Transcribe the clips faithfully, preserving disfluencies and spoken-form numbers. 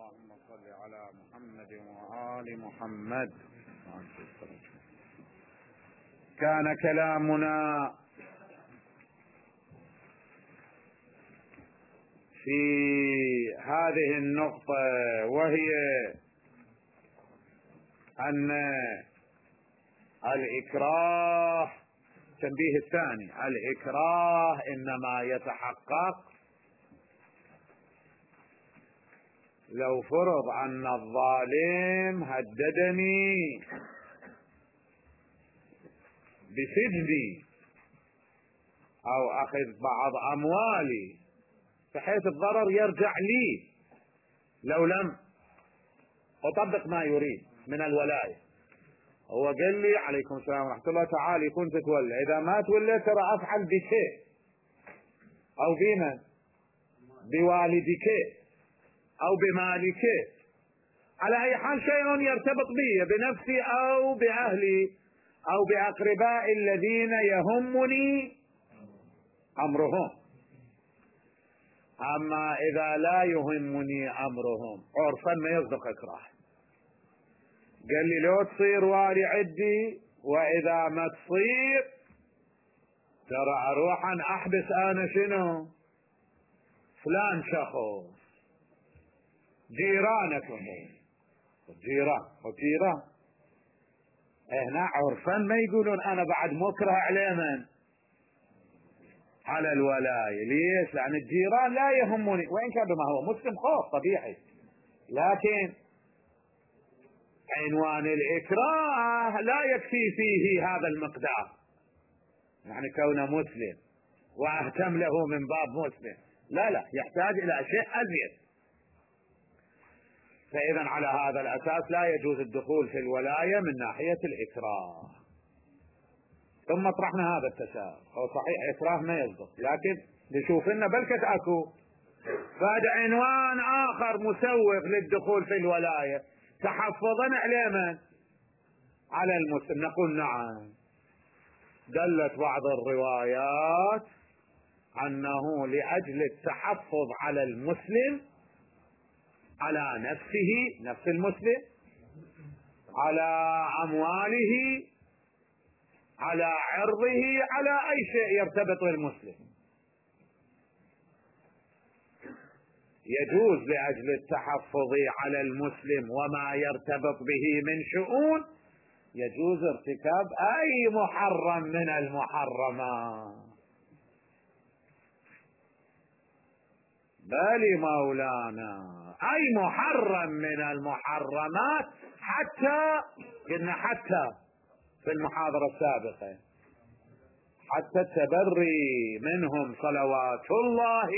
اللهم صل على محمد وآل محمد. كان كلامنا في هذه النقطة، وهي أن الإكراه، التنبيه الثاني، الإكراه إنما يتحقق لو فرض أن الظالم هددني بسجني أو أخذ بعض أموالي بحيث الضرر يرجع لي لو لم أطبق ما يريد من الولاية. هو قال لي عليكم السلام ورحمة الله تعالى كنت تولى، إذا ما تولى ترى أفعل بشيء أو بمن بوالدك أو بمالك، على أي حال شيء يرتبط بي بنفسي أو بأهلي أو بأقربائي الذين يهمني أمرهم. أما إذا لا يهمني أمرهم عرفا ما يصدق إكراه. قال لي لو تصير والي عدي، وإذا ما تصير ترى أروح أن أحبس أنا شنو فلان شخص جيرانكم جيران وجيران. هنا عرفا ما يقولون أنا بعد مكره على من على الولاية. ليش؟ لأن الجيران لا يهمني، وإن كان بما هو مسلم خوف طبيعي، لكن عنوان الإكراه لا يكفي فيه هذا المقدار، يعني كونه مسلم وأهتم له من باب مسلم، لا لا، يحتاج إلى شيء أزيد. فإذا على هذا الأساس لا يجوز الدخول في الولاية من ناحية الإكراه. ثم طرحنا هذا التساؤل، هو صحيح إكراه ما يصدق، لكن نشوف لنا بلكت أكو فهذا عنوان آخر مسوغ للدخول في الولاية تحفظا على من؟ على المسلم. نقول نعم، دلت بعض الروايات أنه لأجل التحفظ على المسلم، على نفسه نفس المسلم، على أمواله، على عرضه، على أي شيء يرتبط بالمسلم، يجوز لأجل التحفظ على المسلم وما يرتبط به من شؤون، يجوز ارتكاب أي محرم من المحرمات. بل مولانا أي محرم من المحرمات، حتى قلنا حتى في المحاضرة السابقة حتى التبري منهم صلوات الله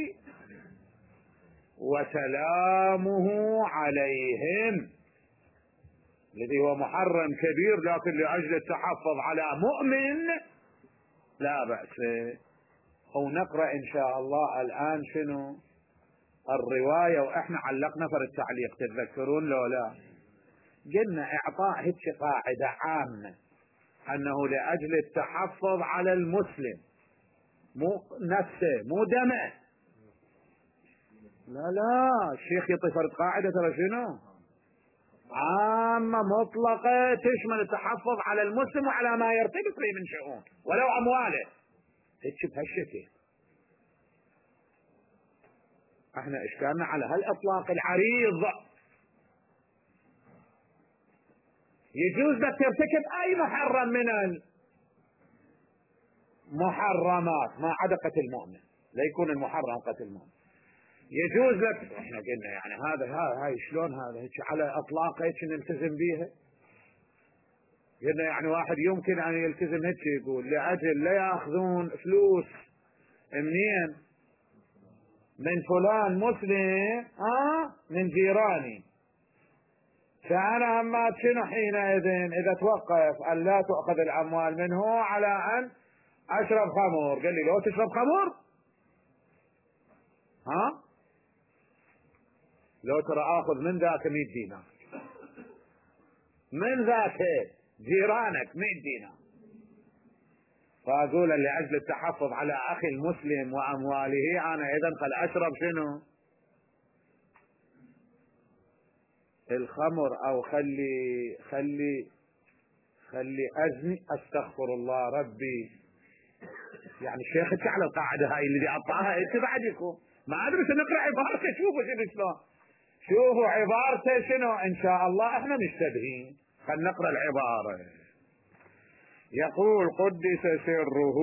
وسلامه عليهم، الذي هو محرم كبير، لكن لأجل التحفظ على مؤمن لا بأس. أو نقرأ إن شاء الله الآن شنو الرواية، وإحنا علقنا في التعليق، تتذكرون لو لا؟ قلنا إعطاء هيك قاعدة عامة أنه لأجل التحفظ على المسلم، مو نفسه مو دمه، لا لا، الشيخ يعطي فرد قاعدة ترى شنو عامة مطلقة تشمل التحفظ على المسلم وعلى ما يرتبط به من شؤون ولو أمواله، هيك بهالشكل. احنا اشكالنا على هالإطلاق العريض. يجوز لك ترتكب أي محرم من المحرمات ما عدا قتل المؤمن، لا يكون المحرم قتل المؤمن. يجوز لك، احنا قلنا يعني هذا هاي شلون هذا هيك على اطلاق هيك نلتزم بيها. قلنا يعني واحد يمكن ان يلتزم هيك يقول لاجل لا ياخذون فلوس منين من فلان مسلم اه من جيراني، فانا اما شنو حينئذ اذا توقف ان لا تؤخذ الاموال منه على ان اشرب خمر. قال لي لو تشرب خمر ها لو ترى اخذ من ذاك مئة دينار، من ذاك جيرانك مئة دينار. فاقول لاجل التحفظ على اخي المسلم وامواله انا اذا قد اشرب شنو الخمر او خلي خلي خلي ازني استغفر الله ربي. يعني الشيخ على القاعدة هاي اللي اعطاها انت بعدكم ما ادري نقرا عبارته شوفوا شنو شلون شوفوا عبارته شنو ان شاء الله احنا مشتبهين. خلينا نقرا العبارة. يقول قدس سره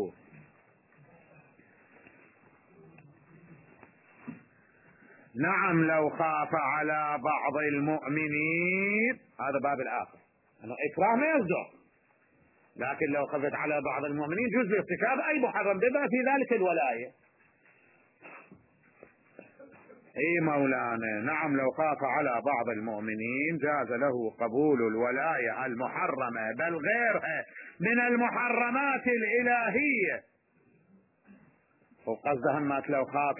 نعم لو خاف على بعض المؤمنين، هذا باب الآخر أنه إكراه ما يصدق، لكن لو خفت على بعض المؤمنين جزء ارتكاب أي محرم بما في ذلك الولاية. اي مولانا نعم لو خاف على بعض المؤمنين جاز له قبول الولاية المحرمة بل غيرها من المحرمات الإلهية. وقصدها ما لو خاف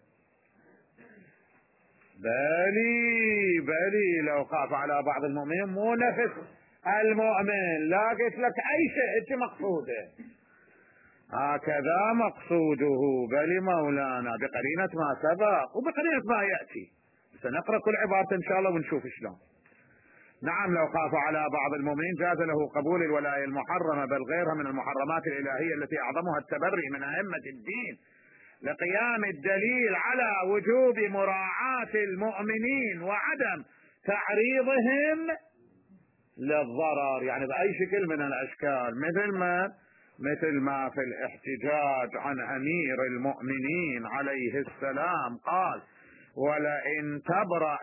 بلي بلي لو خاف على بعض المؤمنين مو نفس المؤمن، لا قلت لك اي شيء انت مقصوده هكذا مقصوده. بل مولانا بقرينة ما سبق وبقرينة ما يأتي. سنقرأ كل عبارة ان شاء الله ونشوف شلون. نعم لو خاف على بعض المؤمنين جاز له قبول الولاية المحرمة بل غيرها من المحرمات الإلهية التي أعظمها التبري من أئمة الدين لقيام الدليل على وجوب مراعاة المؤمنين وعدم تعريضهم للضرر، يعني بأي شكل من الأشكال، مثل ما مثل ما في الاحتجاج عن أمير المؤمنين عليه السلام قال ولئن تبرأ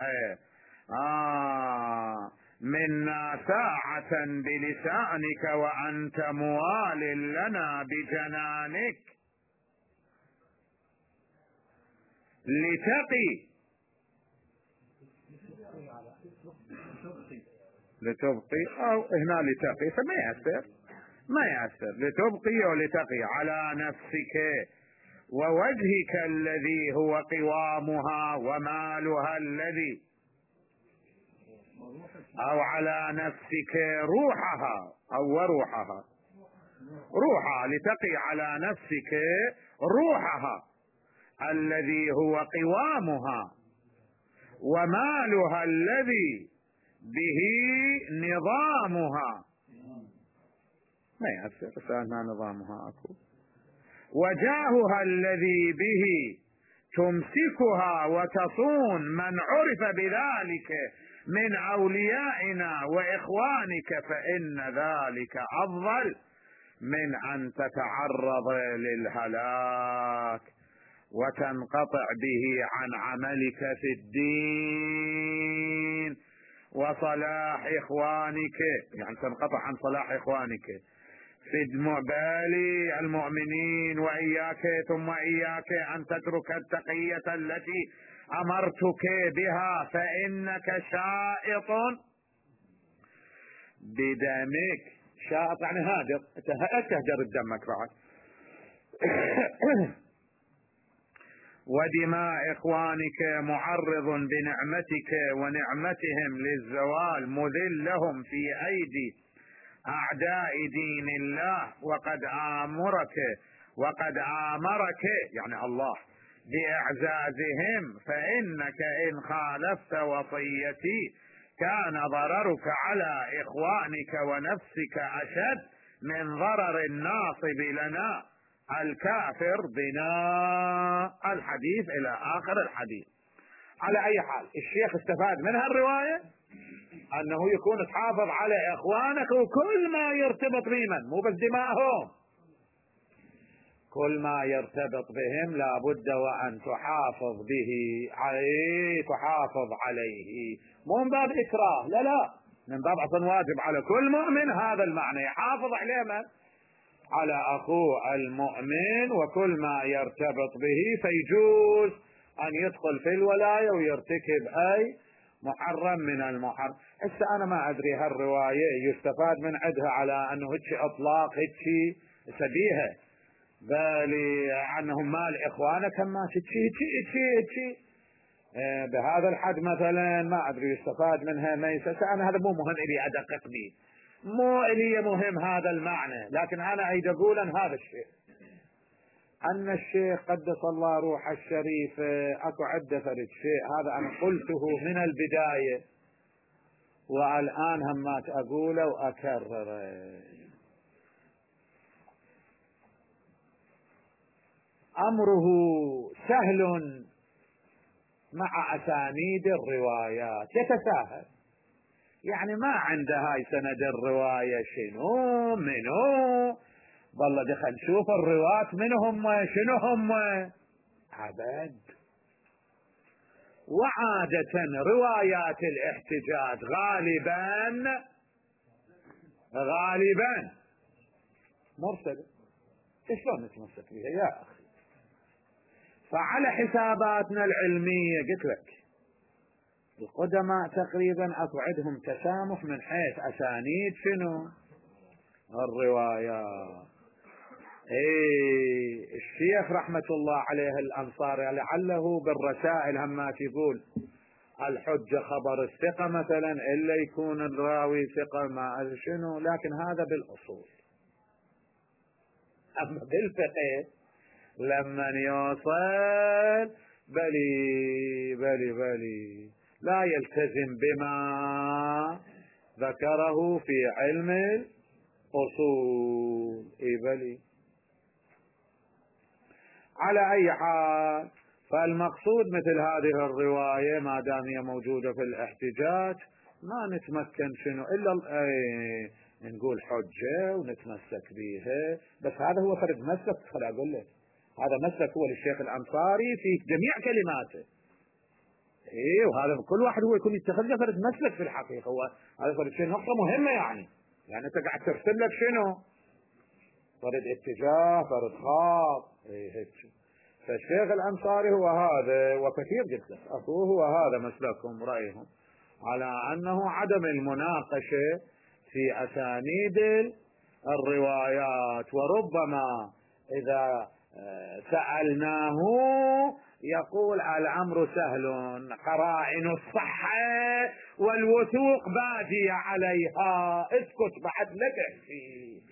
آه منا ساعة بلسانك وأنت موال لنا بجنانك لتقي لتبقي او هنا لتقي فما يأثر ما يأثر لتبقي ولتقي على نفسك ووجهك الذي هو قوامها ومالها الذي او على نفسك روحها او وروحها روحها لتقي على نفسك روحها الذي هو قوامها ومالها الذي به نظامها. ما يأثر سألنا نظامها أكو. وجاهها الذي به تمسكها وتصون من عرف بذلك من أوليائنا وإخوانك فإن ذلك أفضل من أن تتعرض للهلاك وتنقطع به عن عملك في الدين وصلاح إخوانك، يعني تنقطع عن صلاح إخوانك في بالي المؤمنين وإياك ثم إياك أن تترك التقية التي أمرتك بها فإنك شائط بدمك. شائط يعني هادر، تهدر دمك بعد ودماء إخوانك معرض بنعمتك ونعمتهم للزوال مذل لهم في أيدي أعداء دين الله وقد آمرك وقد آمرك يعني الله بإعزازهم فإنك إن خالفت وصيتي كان ضررك على إخوانك ونفسك أشد من ضرر الناصب لنا الكافر بنا. الحديث إلى آخر الحديث. على أي حال الشيخ استفاد من هالرواية أنه يكون تحافظ على إخوانك وكل ما يرتبط بهم مو بس دماءهم، كل ما يرتبط بهم لابد وأن تحافظ به عليه تحافظ عليه مو من باب إكراه، لا لا من باب أصلا واجب على كل مؤمن هذا المعنى يحافظ عليه من على أخوه المؤمن وكل ما يرتبط به فيجوز أن يدخل في الولاية ويرتكب أي محرم من المحرم. هسه أنا ما أدري هالرواية يستفاد من عدها على أنه هيك إطلاق هيك سبيها بالي عنهم مال إخوانك ما هيك هيك هيك بهذا الحد مثلا ما أدري يستفاد منها ما يستفاد. أنا هذا مو مهم إلي أدقق به، مو إلي مهم هذا المعنى، لكن أنا أريد أقول أن هذا الشيء أن الشيخ قدس الله روح الشريف أكو عدة فرد شيء هذا أنا قلته من البداية والآن همات أقوله وأكرره. أمره سهل مع أسانيد الروايات، يتساهل، يعني ما عنده هاي سند الرواية شنو منو، والله دخل شوف الرواة منهم شنو هم عبد. وعادة روايات الاحتجاج غالبا غالبا مرسلة، شلون نتمسك بها يا أخي؟ فعلى حساباتنا العلمية قلت لك القدماء تقريبا اكو عندهم تسامح من حيث اسانيد شنو الروايات. اي الشيخ رحمة الله عليه الانصاري لعله بالرسائل همات يقول الحجة خبر الثقة مثلا الا يكون الراوي ثقة ما شنو، لكن هذا بالاصول. اما بالفقه لما يوصل بلي بلي بلي لا يلتزم بما ذكره في علم الأصول. اي بلي. على اي حال فالمقصود مثل هذه الرواية ما دام هي موجودة في الاحتجاج ما نتمكن شنو الا اي نقول حجة ونتمسك بيها، بس هذا هو فرد مسلك. خل اقول لك هذا مسلك هو للشيخ الأنصاري في جميع كلماته. ايه وهذا كل واحد هو يكون يتخذ له فرد مسلك في الحقيقة. هو هذا فرد شيء نقطة مهمة، يعني يعني انت قاعد ترسم لك شنو فرد اتجاه فرد خاص. ايه هيك. فالشيخ الأنصاري هو هذا، وكثير جدا اخوه هو هذا مسلكهم رأيهم على انه عدم المناقشة في اسانيد الروايات. وربما اذا سألناه يقول الأمر سهل، قرائن الصحة والوثوق بادية عليها، اسكت بعد لا تحكي.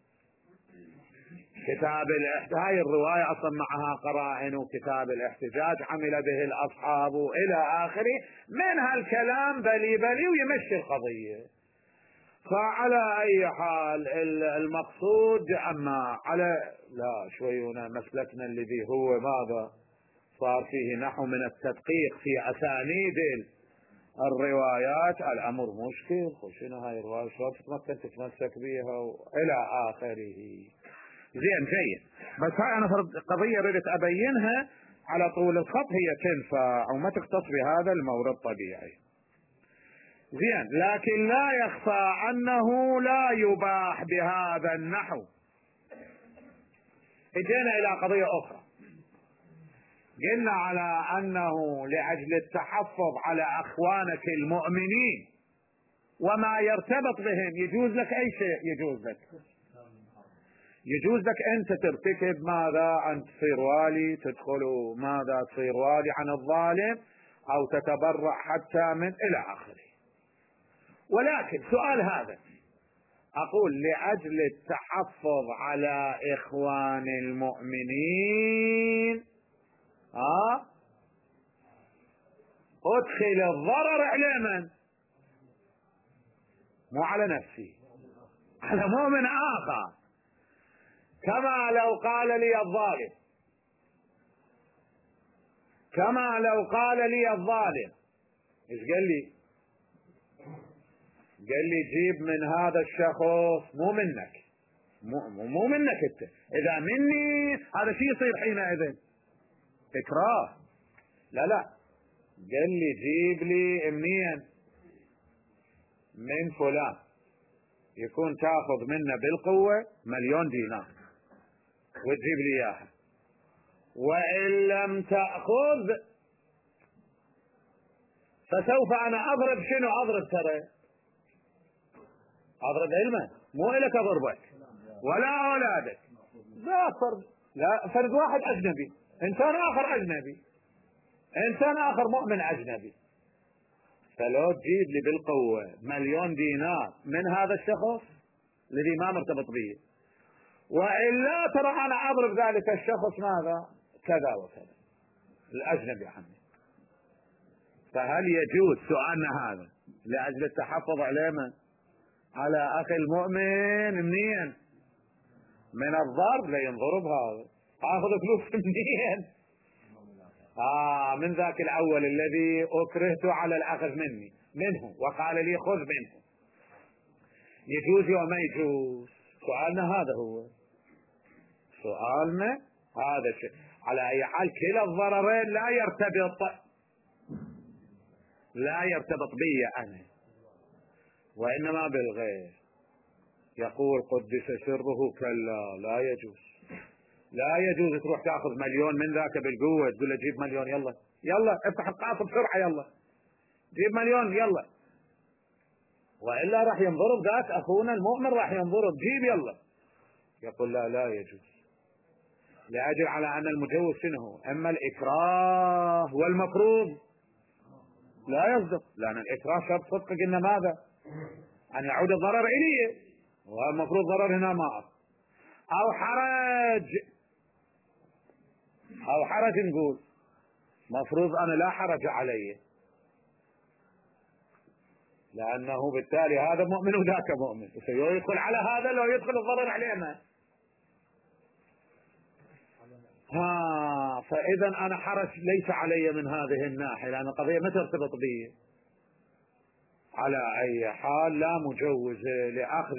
كتاب الاحتجاج هاي الرواية أصلا معها قرائن، وكتاب الاحتجاج عمل به الأصحاب إلى آخره من هالكلام بلي بلي ويمشي القضية. فعلى اي حال المقصود اما على لا شوينا مسلكنا الذي هو ماذا صار فيه نحو من التدقيق في اسانيد الروايات، الامر مشكل. خشنا هاي الرواية شلون تتمكن تتمسك بها والى اخره. زين جيد، بس هاي انا قضية ردت ابينها على طول الخط، هي تنفع وما تختص بهذا المورد الطبيعي. زين، لكن لا يخفى أنه لا يباح بهذا النحو. اجينا إلى قضية أخرى، قلنا على أنه لأجل التحفظ على أخوانك المؤمنين وما يرتبط بهم يجوز لك أي شيء، يجوز لك يجوز لك أنت ترتكب ماذا، أن تصير والي، تدخل ماذا تصير والي عن الظالم، أو تتبرع حتى من إلى آخره. ولكن سؤال هذا أقول لأجل التحفظ على إخوان المؤمنين ها أدخل الضرر على من؟ مو على نفسي، على مؤمن آخر. كما لو قال لي الظالم كما لو قال لي الظالم ايش قال لي؟ قال لي جيب من هذا الشخص، مو منك، مو, مو منك انت، اذا مني هذا شيء يصير حينئذ اكراه. لا لا، قال لي جيب لي منين؟ من فلان، يكون تاخذ منه بالقوة مليون دينار وتجيب لي اياها، وان لم تأخذ فسوف انا اضرب شنو اضرب ترى اضرب علما، مو الك اضربك ولا اولادك، لا فرد، لا فرد واحد اجنبي، انسان اخر اجنبي، انسان اخر مؤمن اجنبي. فلو تجيب لي بالقوة مليون دينار من هذا الشخص الذي ما مرتبط به، وإلا ترى انا اضرب ذلك الشخص ماذا كذا وكذا الاجنبي عني. فهل يجوز، سؤالنا هذا، لأجل التحفظ عليه من؟ على أخي المؤمن. منين؟ من الضرب. لينضرب هذا. أخذ فلوس منين؟ آه من ذاك الأول الذي أكرهت على الأخذ مني منه وقال لي خذ منه. يجوز وما يجوز؟ سؤالنا هذا هو سؤالنا هذا الشيء. على أي حال كلا الضررين لا يرتبط لا يرتبط بي أنا وإنما بالغير. يقول قدس سره كلا لا يجوز. لا يجوز تروح تاخذ مليون من ذاك بالقوة تقول له جيب مليون يلا يلا افتح القاص بسرعة يلا جيب مليون يلا، وإلا راح ينضرب ذاك أخونا المؤمن راح ينضرب جيب يلا. يقول لا لا يجوز لأجل على أن المجوز شنو؟ أما الإكراه والمفروض لا يصدق، لأن الإكراه شرط صدق قلنا ماذا؟ أن يعود الضرر إليه والمفروض ضرر هنا ما أو حرج أو حرج نقول مفروض أنا لا حرج عليه لأنه بالتالي هذا مؤمن وذاك مؤمن يدخل على هذا لو يدخل الضرر عليه ما ها. فإذا أنا حرج ليس علي من هذه الناحية لأن القضية ما ترتبط بي. على أي حال لا مجوز لأخذ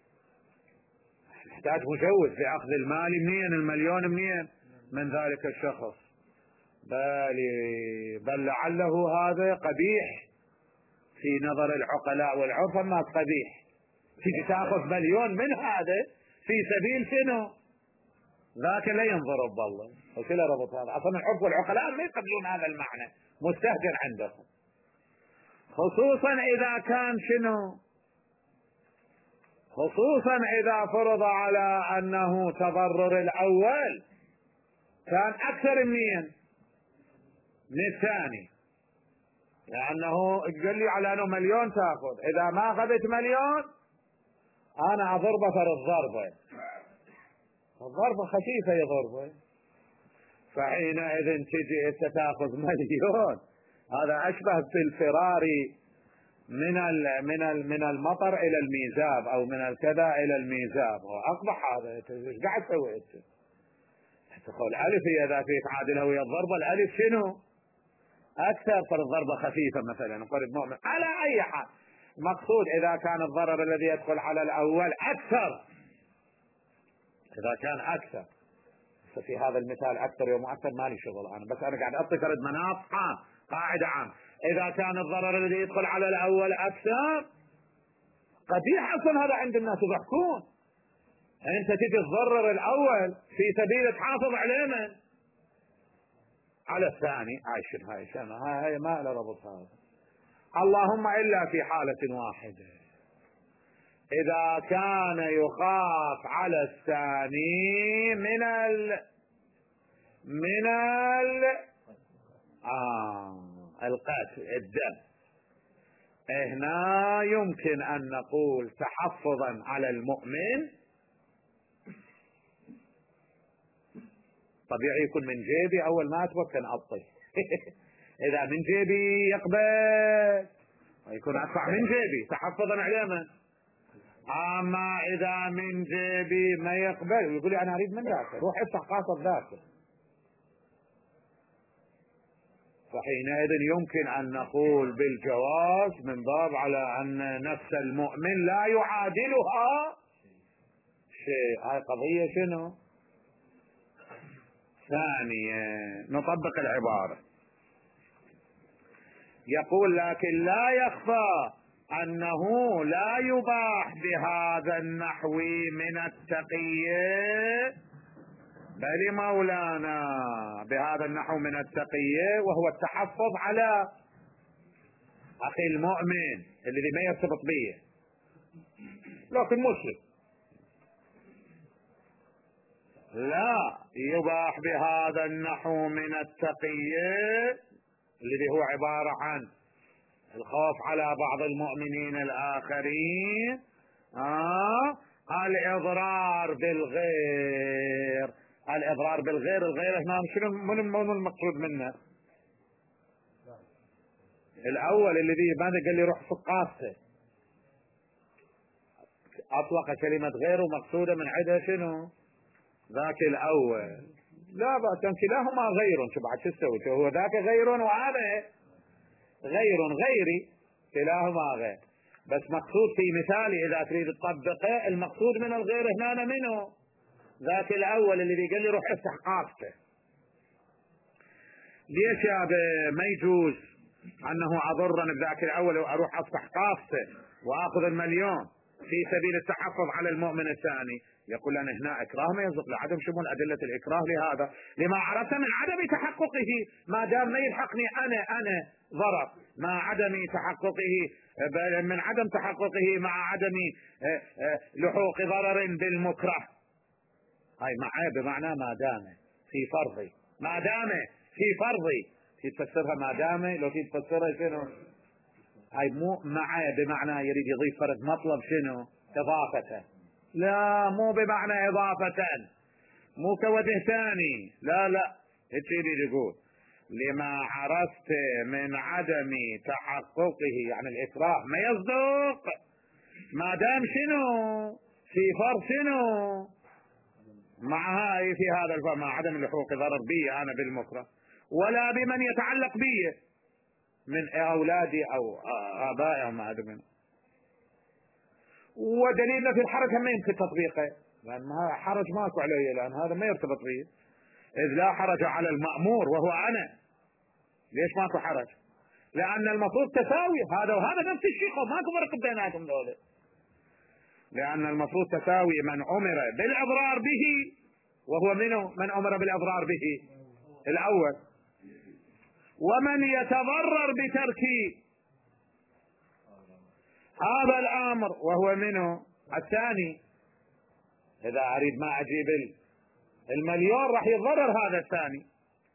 يحتاج مجوز لأخذ المال منين؟ المليون منين؟ من ذلك الشخص. بل بل لعله هذا قبيح في نظر العقلاء والعرف. ما قبيح تيجي تاخذ مليون من هذا في سبيل شنو؟ ذاك لا ينضرب بالله. وكل ربط هذا اصلا العرف والعقلاء ما يقبلون هذا المعنى مستهجن عندهم، خصوصا اذا كان شنو؟ خصوصا اذا فرض على انه تضرر الاول كان اكثر من من الثاني، لانه قال لي على انه مليون تاخذ، اذا ما اخذت مليون انا اضربه فرض ضربه الضربه خفيفه يضربه، فحينئذ تجي انت تاخذ مليون. هذا اشبه بالفرار من ال من ال من المطر الى الميزاب او من الكذا الى الميزاب. هو اقبح هذا. ايش قاعد تسوي انت؟ تقول الالف هي اذا في تعادلها ويا الضربه الالف شنو؟ اكثر فرض ضربه خفيفه مثلا نقول مؤمن. على اي حال مقصود اذا كان الضرر الذي يدخل على الاول اكثر، اذا كان اكثر في هذا المثال اكثر ومؤثر مالي شغل انا، بس انا قاعد اعطي فرض مناط عام قاعده عام. اذا كان الضرر الذي يدخل على الاول اكثر قبيح اصلا هذا عند الناس يضحكون. انت تجي تضرر الاول في سبيل تحافظ عليه من على الثاني. عايش هاي شنو هاي ما له ربط هذا. اللهم الا في حاله واحده اذا كان يخاف على الثاني من ال من ال آه القتل الدم. هنا يمكن ان نقول تحفظا على المؤمن طبيعي يكون من جيبي اول ما اتوكل اطي اذا من جيبي يقبل ويكون ادفع من جيبي تحفظا عليه من. اما اذا من جيبي ما يقبل ويقول لي انا اريد من ذاك روح افتح قاصد ذاك، فحينئذ يمكن ان نقول بالجواز من باب على ان نفس المؤمن لا يعادلها شيء. هاي قضية شنو؟ ثانية نطبق العبارة. يقول لكن لا يخفى أنه لا يباح بهذا النحو من التقية بل مولانا بهذا النحو من التقية وهو التحفظ على أخي المؤمن الذي ما يرتبط به لكن مسلم. لا يباح بهذا النحو من التقية الذي هو عبارة عن الخوف على بعض المؤمنين الآخرين آه الإضرار بالغير. الإضرار بالغير الغير هنا شنو من المقصود منه؟ الأول الذي ماذا قال لي روح سقافته، أطلق كلمة غير مقصودة من عدها شنو؟ ذاك الأول. لا بأس، كلاهما غير. شو بعد شو تسوي؟ هو ذاك غير وهذا غير غيري، كلاهما غير. بس مقصود في مثالي إذا تريد تطبقه، المقصود من الغير هنا منه ذاك الأول اللي قال لي روح افتح قافته. ليش يا ما يجوز أنه أضرني بذاك الأول وأروح أفتح قافته وأخذ المليون في سبيل التحفظ على المؤمن الثاني؟ يقول أنا هنا إكراه ما يصدق لعدم شمول أدلة الإكراه لهذا لما عرفت من عدم تحققه، ما دام ما يلحقني أنا أنا ضرر مع عدم تحققه، من عدم تحققه مع عدم لحوق ضرر بالمكره. هاي معاه بمعنى ما دام في فرضي، ما دام في فرضي، في تفسرها ما دام، لو في تفسرها شنو؟ هاي مو معاه بمعنى يريد يضيف فرد مطلب شنو؟ إضافة. لا مو بمعنى إضافة، مو كوجه ثاني، لا لا، هيك يريد يقول لما عرفت من عدم تحققه، يعني الإكراه ما يصدق ما دام شنو؟ في فرض شنو؟ مع هاي في هذا الفرق مع عدم لحوق ضرر بي أنا بالمكره ولا بمن يتعلق بي من أولادي أو آبائي أو ما أدري منه. ودليلنا في الحرج ما يمكن تطبيقه، لأن حرج ماكو عليه، لأن هذا ما يرتبط به، إذ لا حرج على المأمور وهو أنا. ليش ماكو حرج؟ لأن المفروض تساوي هذا وهذا نفس الشيء، ماكو فرق بيناتهم دولة. لأن المفروض تساوي من أمر بالإضرار به وهو منه من أمر بالإضرار به الأول، ومن يتضرر بترك هذا الأمر وهو منه الثاني. إذا أريد ما أجيب المليون راح يتضرر هذا الثاني.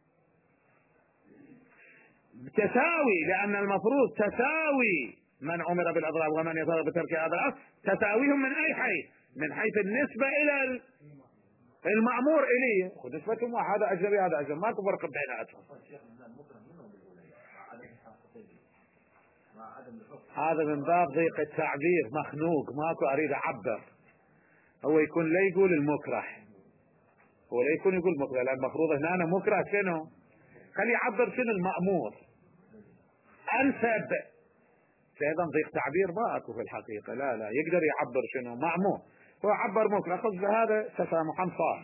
تساوي، لأن المفروض تساوي من أمر بالإضرار ومن يتضرر بترك هذا الأمر، تساويهم من أي حيث؟ من حيث النسبة إلى المأمور إليه، نسبتهم هذا أجنبي هذا أجنبي، ما تفرق بيناتهم. هذا من باب ضيق التعبير، مخنوق ماكو أريد أعبر. هو يكون لا يقول المكره، هو لا يكون يقول مكره، لأن المفروض هنا أنا مكره شنو؟ خلي يعبر شنو المأمور أنسب. فإذا ضيق تعبير ما أكو في الحقيقة، لا لا يقدر يعبر شنو مأمور، هو عبر مكره، خذ هذا تسامحا صار.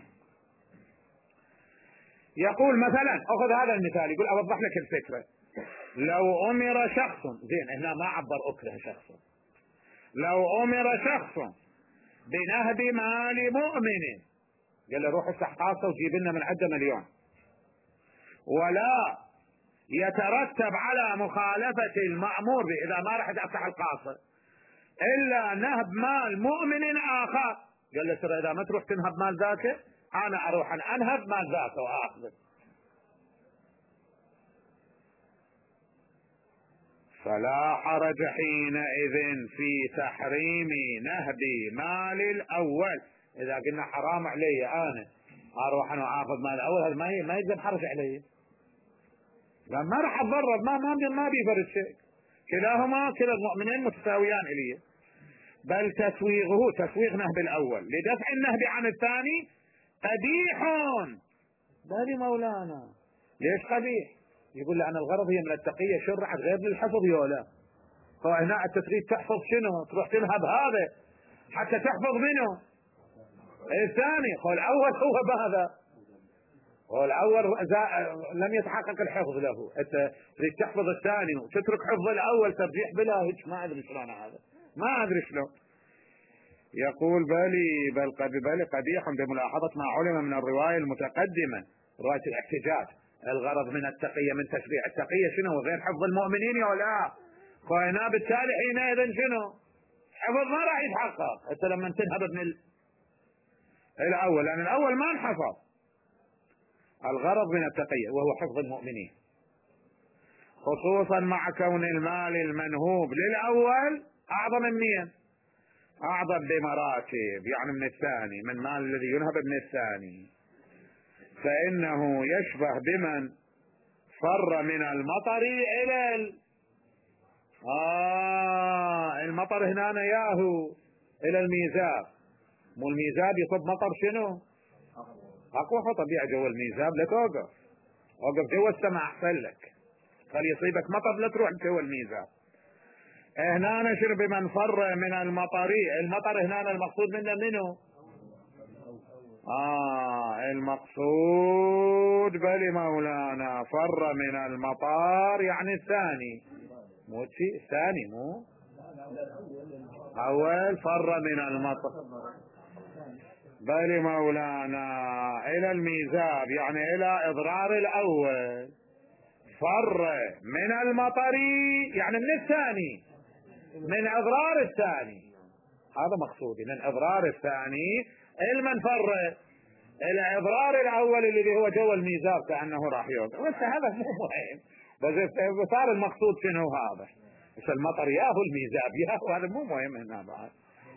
يقول مثلا أخذ هذا المثال، يقول أوضح لك الفكرة. لو أمر شخص، زين هنا ما عبر أكره شخص، لو أمر شخص بنهب مال مؤمن، قال له روح افتح قاصة وجيب لنا من عنده مليون، ولا يترتب على مخالفة المأمور به إذا ما راح افتح القاصة إلا نهب مال مؤمن آخر، قال له ترى إذا ما تروح تنهب مال ذاك أنا أروح أن أنهب مال ذاك وآخذه. فلا حرج حينئذ في تحريم نهب مال الأول. إذا قلنا حرام علي أنا أروح أنا أخذ مال الأول، هذا ما ما يلزم حرج علي، لأن ما راح أتضرر، ما ما ما بيفرق شيء، كلاهما كلا المؤمنين متساويان إليه. بل تسويغه، تسويغ نهب الأول لدفع النهب عن الثاني قبيح. بالي مولانا ليش قبيح؟ يقول لأن الغرض هي من التقية شرعت غير للحفظ يولا، فهنا أنت تريد تحفظ شنو؟ تروح تنهب هذا حتى تحفظ منه الثاني. قال الأول هو بهذا، قال الأول لم يتحقق الحفظ له، أنت تريد تحفظ الثاني وتترك حفظ الأول ترجيح بلا هيك، ما أدري شلون هذا، ما أدري شلون. يقول بلي بل قد بل قبيح بملاحظة ما علم من الرواية المتقدمة، رواية الاحتجاج. الغرض من التقية من تشريع التقية شنو؟ غير حفظ المؤمنين يا لا، فهنا بالتالي حينئذ شنو؟ حفظ ما راح يتحقق انت لما تنهب ابن الاول، لان الاول ما انحفظ. الغرض من التقية وهو حفظ المؤمنين، خصوصا مع كون المال المنهوب للاول اعظم من مين؟ اعظم بمراتب، يعني من الثاني، من مال الذي ينهب من الثاني، فانه يشبه بمن فر من المطر الى المطر هنا ياهو الى الميزاب، مو الميزاب يصب مطر شنو؟ اقوى خطر بيع جو الميزاب، لا توقف، وقف جو السماء احسن لك، خلي يصيبك مطر لا تروح جو الميزاب. هنا نشر بمن فر من المطر، المطر هنا المقصود منه منه؟ آه المقصود بل مولانا فر من المطار يعني الثاني، مو شيء الثاني، مو أول فر من المطر بل مولانا إلى الميزاب يعني إلى إضرار الأول، فر من المطر يعني من الثاني، من إضرار الثاني، هذا مقصودي، من إضرار الثاني المن فر الى اضرار الاول الذي هو جو الميزاب كانه راح يوقع، بس هذا مو مهم، بس صار المقصود شنو هذا؟ بس المطر ياهو الميزاب ياهو، هذا مو مهم هنا بعد.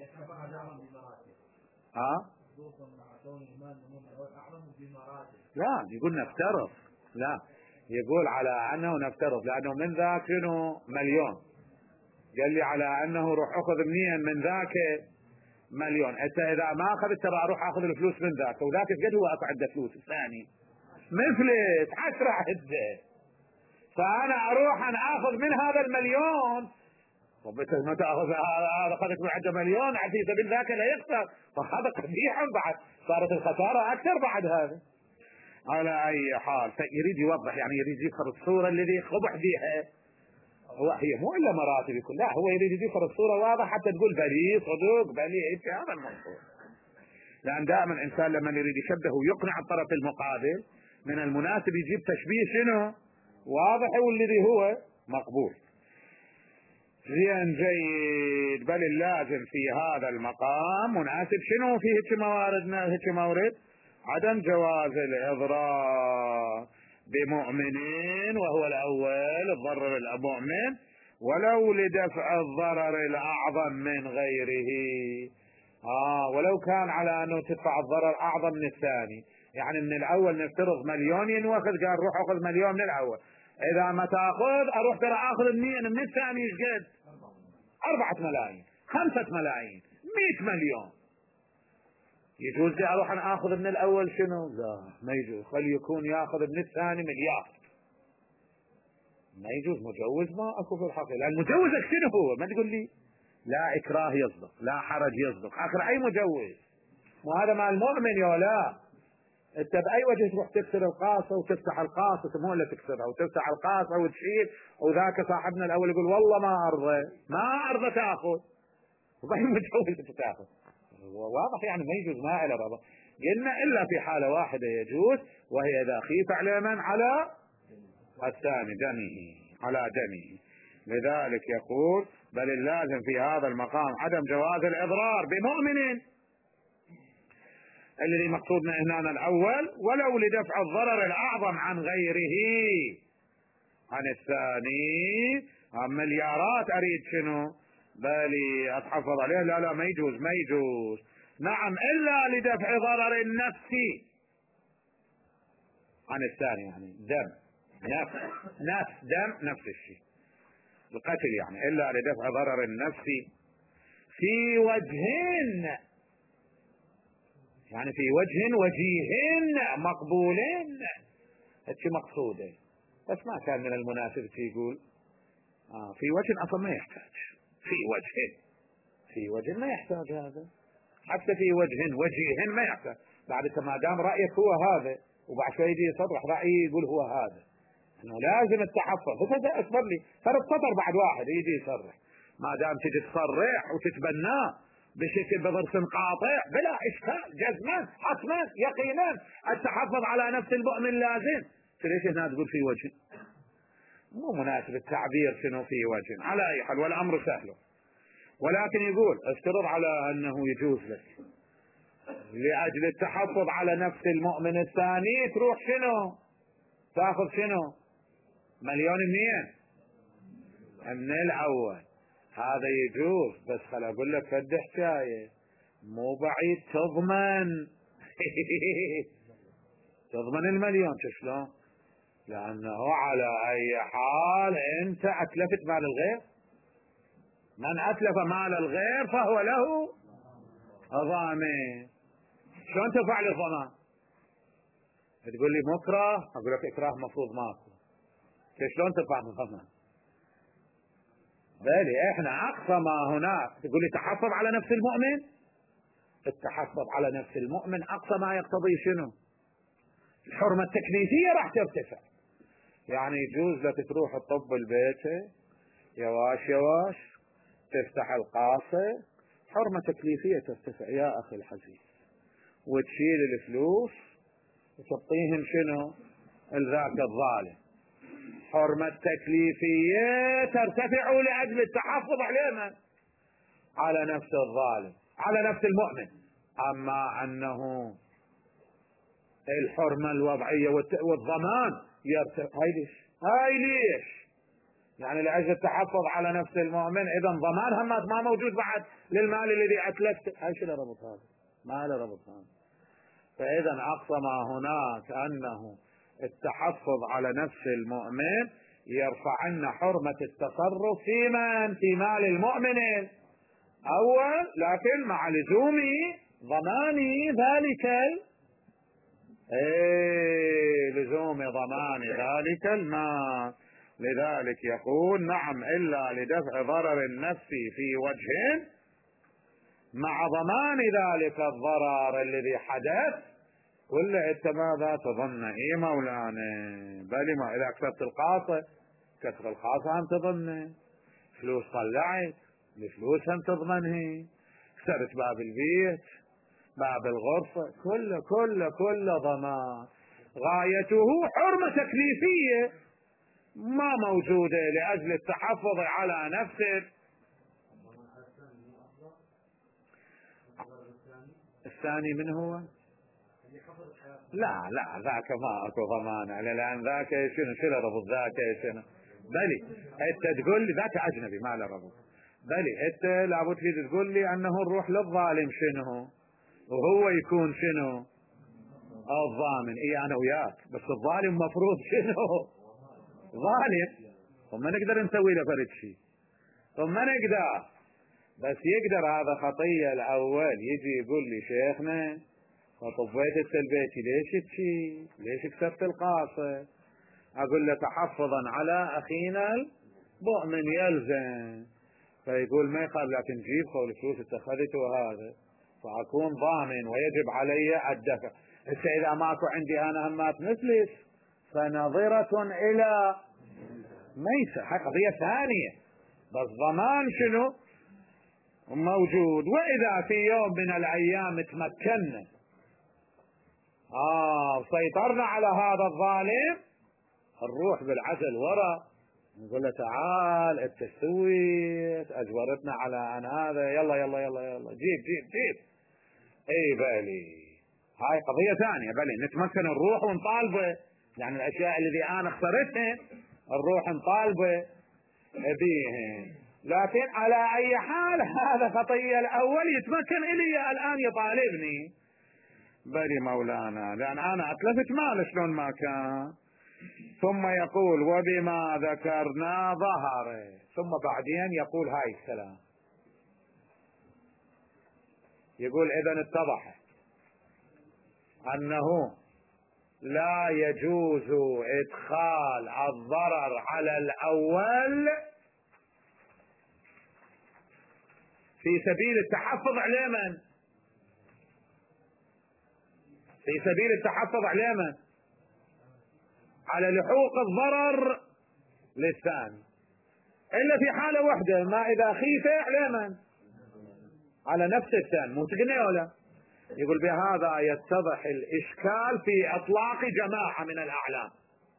ها؟ لا يقول نفترض، لا يقول على انه نفترض، لانه من ذاك شنو مليون، قال لي على انه روح اخذ منين من ذاك مليون، انت اذا ما اخذت ترى اروح اخذ الفلوس من ذاك، وذاك قد هو عنده فلوس الثاني مفلس عشرة عده، فانا اروح انا اخذ من هذا المليون، وبتر ما تاخذ هذا اخذت من عنده مليون في سبيل ذاك لا يخسر، فهذا قبيح بعد، صارت الخساره اكثر بعد هذا. على اي حال فيريد يوضح، يعني يريد يذكر الصوره الذي قبح بها، هو هي مو الا مراتب كلها، لا هو يريد يذكر الصوره واضحه حتى تقول بلي صدق بلي، هذا المنصور. لان دائما الانسان لما يريد يشبه ويقنع الطرف المقابل من المناسب يجيب تشبيه شنو واضح والذي هو مقبول. زين جيد، بل اللازم في هذا المقام مناسب شنو في هيك مواردنا، هيك مورد عدم جواز الاضرار بمؤمنين وهو الاول الضرر المؤمن، ولو لدفع الضرر الاعظم من غيره. اه ولو كان على انه تدفع الضرر اعظم من الثاني، يعني من الاول نفترض مليون ينوخذ، قال روح اخذ مليون من الاول، اذا ما تاخذ اروح ترى اخذ منين من الثاني ايش قد؟ اربعة ملايين، خمسة ملايين، مئة مليون، يجوز لي اروح انا اخذ من الاول شنو؟ لا ما يجوز، خلي يكون ياخذ من الثاني مليار، ما يجوز، مجوز ما اكو في الحقيقه، لان مجوزك شنو هو؟ ما تقول لي لا اكراه يصدق، لا حرج يصدق، اخر اي مجوز، وهذا مع المؤمن يا لا، انت باي وجه تروح تكسر القاصه وتفتح القاصه، مو الا تكسرها وتفتح القاصه وتشيل، وذاك صاحبنا الاول يقول والله ما ارضى، ما ارضى تاخذ، وباي مجوز تاخذ، واضح يعني ما يجوز، ما إلى رضا. قلنا إلا في حالة واحدة يجوز، وهي إذا خيف على من؟ على الثاني دمه، على دمه. لذلك يقول بل اللازم في هذا المقام عدم جواز الإضرار بمؤمن الذي مقصودنا هنا الأول، ولو لدفع الضرر الأعظم عن غيره، عن الثاني مليارات أريد شنو بالي أتحفظ عليه، لا لا ما يجوز ما يجوز، نعم إلا لدفع ضرر النفس عن الثاني، يعني دم نفس نفس دم نفس الشيء القتل، يعني إلا لدفع ضرر النفس في وجه، يعني في وجه وجيهين مقبولين، هذا مقصوده، بس ما كان من المناسب يقول آه في وجه، أصلا ما يحتاج في وجه، في وجه ما يحتاج هذا، حتى في وجه وجيه ما يحتاج، بعد ما دام رأيك هو هذا وبعد شوي يجي يصرح رأيي يقول هو هذا، انه لازم التحفظ، بس اصبر لي فرد سطر بعد واحد يجي يصرح، ما دام تجي تصرح وتتبناه بشكل بضرس قاطع بلا اشكال جزما حتما يقينا التحفظ على نفس المؤمن لازم، ليش هنا تقول في وجه؟ مو مناسب التعبير شنو في وجه، على اي حال والامر سهل، ولكن يقول افترض على انه يجوز لك لاجل التحفظ على نفس المؤمن الثاني تروح شنو تاخذ شنو مليون منين؟ من الاول، هذا يجوز، بس خل اقول لك فد حكايه مو بعيد تضمن تضمن المليون، شلون؟ لانه على اي حال انت اتلفت مال الغير، من أتلف مال الغير فهو له ضامن. شلون ترفع لي الضمان؟ تقول لي مكره، أقول لك إكراه مفروض ماكو. شلون ترفع الضمان؟ بلي احنا أقصى ما هناك. تقول لي تحفظ على نفس المؤمن. التحفظ على نفس المؤمن أقصى ما يقتضي شنو؟ الحرمة التكليفية راح ترتفع. يعني يجوز لك تروح تطب البيت يواش يواش، تفتح القاصة، حرمة تكليفية ترتفع يا أخي الحزين، وتشيل الفلوس وتعطيهم شنو؟ الذاك الظالم. حرمة تكليفية ترتفع لأجل التحفظ على من؟ على نفس الظالم، على نفس المؤمن. أما أنه الحرمة الوضعية والضمان يرتفع، هاي ليش؟ هاي ليش؟ يعني لأجل التحفظ على نفس المؤمن، إذا ضمان هم ما موجود بعد للمال الذي أتلفت. هاي شو ربط هذا؟ ما له ربط هذا. فإذا أقصى ما هناك أنه التحفظ على نفس المؤمن يرفع عنا حرمة التصرف في من؟ في مال المؤمن أول، لكن مع لزوم ضمان ذلك ايه لزوم ضمان ذلك المال. لذلك يقول نعم إلا لدفع ضرر النفس في وجه مع ضمان ذلك الضرر الذي حدث. كل انت ماذا تظن؟ ايه مولانا؟ بل ما اذا كسرت القاصة، كسر القاصة هم تظن، فلوس طلعت الفلوس هم تضمنه، كسرت باب البيت، باب الغرفة، كله كله كله ضمان. غايته حرمة تكليفية ما موجودة لأجل التحفظ على نفسه. الثاني من هو؟ لا لا ذاك ما اكو ضمان، لان ذاك شنو شنو ربط ذاك شنو؟ بلي انت تقول لي ذاك اجنبي ما له ربط. بلي انت لابد تريد تقول لي انه نروح للظالم شنو وهو يكون شنو؟ الضامن. اي انا وياك، بس الظالم مفروض شنو؟ ظالم. وما نقدر نسوي له فرد شيء، وما نقدر. بس يقدر هذا خطية الاول يجي يقول لي شيخنا فطبيت التلبيت ليش تشي؟ ليش كسرت القاصة؟ اقول له تحفظا على اخينا المؤمن يلزم. فيقول ما يخالف، لكن جيب خول الفلوس اتخذته وهذا فاكون ضامن ويجب علي الدفع. هسه اذا ماكو عندي انا همات مفلس فنظرة الى ميسر، هاي قضية ثانية. بس ضمان شنو موجود. واذا في يوم من الايام تمكنا آه سيطرنا على هذا الظالم، نروح بالعزل ورا نقول له تعال انت سويت اجبرتنا على ان هذا، يلا يلا يلا يلا جيب جيب جيب. اي بلي هاي قضية ثانية. بلي نتمكن نروح ونطالبه، يعني الاشياء الذي انا اخترتها نروح نطالبه بيها. لكن على اي حال هذا خطية الاول يتمكن الي الان يطالبني. بلي مولانا لان انا اتلفت مال شلون ما كان. ثم يقول وبما ذكرنا ظهر، ثم بعدين يقول هاي السلام، يقول اذا اتضح انه لا يجوز ادخال الضرر على الاول في سبيل التحفظ على من؟ في سبيل التحفظ على من؟ على لحوق الضرر للثاني، الا في حالة واحدة، ما اذا خيف على من؟ على نفس الثاني. مو تقني ولا؟ يقول بهذا يتضح الاشكال في اطلاق جماعة من الاعلام.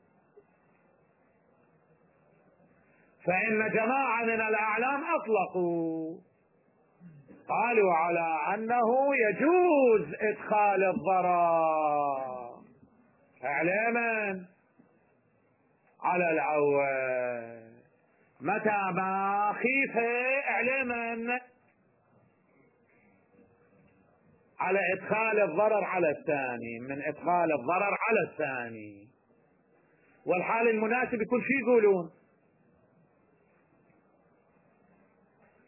فان جماعة من الاعلام اطلقوا، قالوا على انه يجوز ادخال الضرر على من؟ على الاول. متى ما خيف على من؟ على ادخال الضرر على الثاني، من ادخال الضرر على الثاني. والحال المناسب يكون شو يقولون؟